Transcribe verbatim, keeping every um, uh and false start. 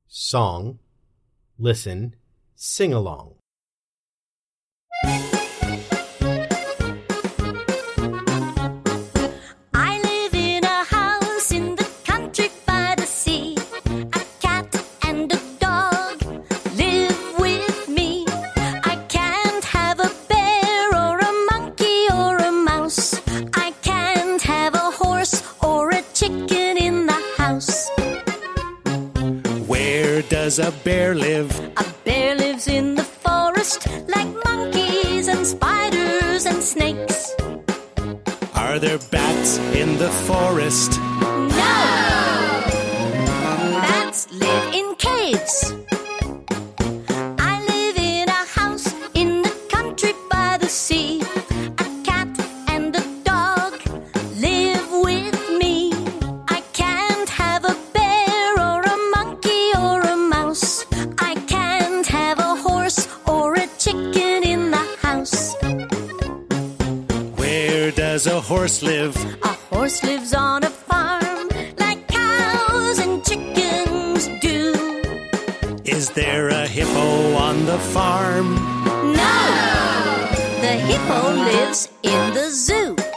Song, listen, sing along. I live in a house in the country by the sea. A cat and a dog live with me. I can't have a bear or a monkey or a mouse. I can't have a horse or a chicken in the house. Where does a bear live? A bear lives in the forest like monkeys and spiders and snakes. Are there bats in the forest? No! Bats live in caves. I live in a house in the country by the sea. A cat and a dog live with me. I can't have a bear or a monkey or a mouse. I can't have a horse or a chicken in the house. Where does a horse live? A horse lives on a farm like cows and chickens do. Is there a hippo on the farm? No! The hippo lives in the zoo.